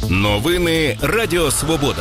Новини Радіо Свобода.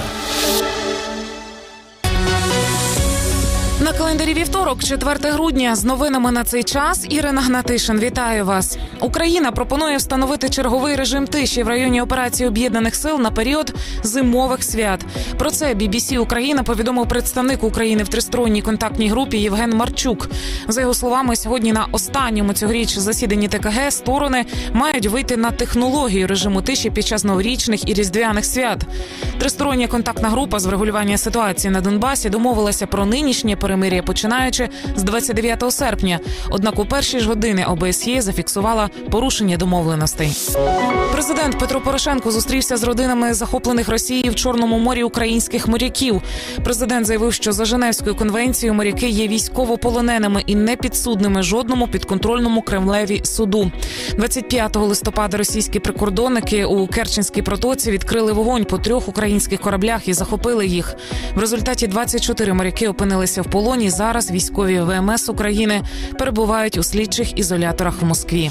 На календарі вівторок, 4 грудня. З новинами на цей час Ірина Гнатишин. Вітаю вас. Україна пропонує встановити черговий режим тиші в районі операції Об'єднаних сил на період зимових свят. Про це BBC Україна повідомив представник України в тристоронній контактній групі Євген Марчук. За його словами, сьогодні на останньому цьогоріч засіданні ТКГ сторони мають вийти на технологію режиму тиші під час новорічних і різдвяних свят. Тристороння контактна група з врегулювання ситуації на Донбасі домовилася про нинішнє перемир'я, починаючи з 29 серпня. Однак у перші ж години ОБСЄ зафіксувала порушення домовленостей. Президент Петро Порошенко зустрівся з родинами захоплених Росією в Чорному морі українських моряків. Президент заявив, що за Женевською конвенцією моряки є військовополоненими і непідсудними жодному підконтрольному Кремлеві суду. 25 листопада російські прикордонники у Керченській протоці відкрили вогонь по 3 українських кораблях і захопили їх. В результаті 24 моряки опинилися в полоні. Зараз військові ВМС України перебувають у слідчих ізоляторах в Москві.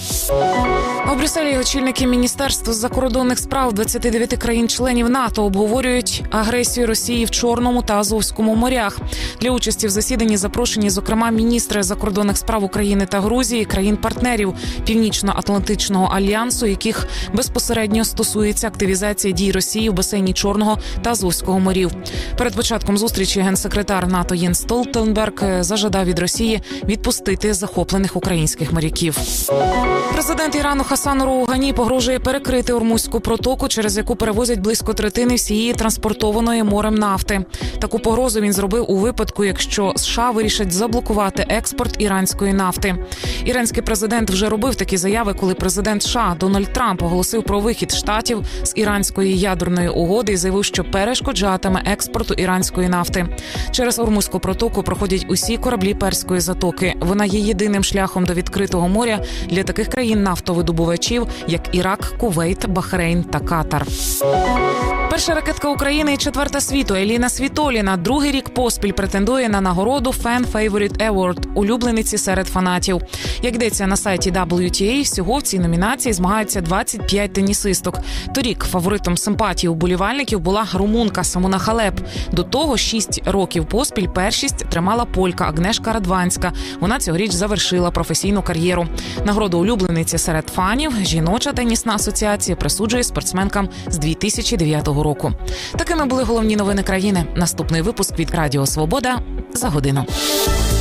У Брюсселі очільники Міністерства закордонних справ 29 країн-членів НАТО обговорюють агресію Росії в Чорному та Азовському морях. Для участі в засіданні запрошені, зокрема, міністри закордонних справ України та Грузії, країн-партнерів Північно-Атлантичного альянсу, яких безпосередньо стосується активізація дій Росії в басейні Чорного та Азовського морів. Перед початком зустрічі генсекретар НАТО Єнс Столтенберг зажадав від Росії відпустити захоплених українських моряків. Президент Ірану Хасан Роугані погрожує перекрити Ормузьку протоку, через яку перевозять близько третини всієї транспортованої морем нафти. Таку погрозу він зробив у випадку, якщо США вирішать заблокувати експорт іранської нафти. Іранський президент вже робив такі заяви, коли президент США Дональд Трамп оголосив про вихід штатів з іранської ядерної угоди і заявив, що перешкоджатиме експорту іранської нафти. Через Ормузьку протоку проходять усі кораблі Перської затоки. Вона є єдиним шляхом до відкритого моря для таких країн-нафтовидобувачів, як Ірак, Кувейт, Бахрейн та Катар. Перша ракетка України і четверта світу Еліна Світоліна другий рік поспіль претендує на нагороду Fan Favorite Award – улюблениці серед фанатів. Як йдеться на сайті WTA, всього в цій номінації змагаються 25 тенісисток. Торік фаворитом симпатії уболівальників була румунка Симона Халеп. До того 6 років поспіль першість тримала полька Агнешка Радванська. Вона цьогоріч завершила професійну кар'єру. Нагороду улюблениці серед фанів жіноча тенісна асоціація присуджує спортсменкам з 2009 року. Такими були головні новини країни. Наступний випуск від Радіо Свобода за годину.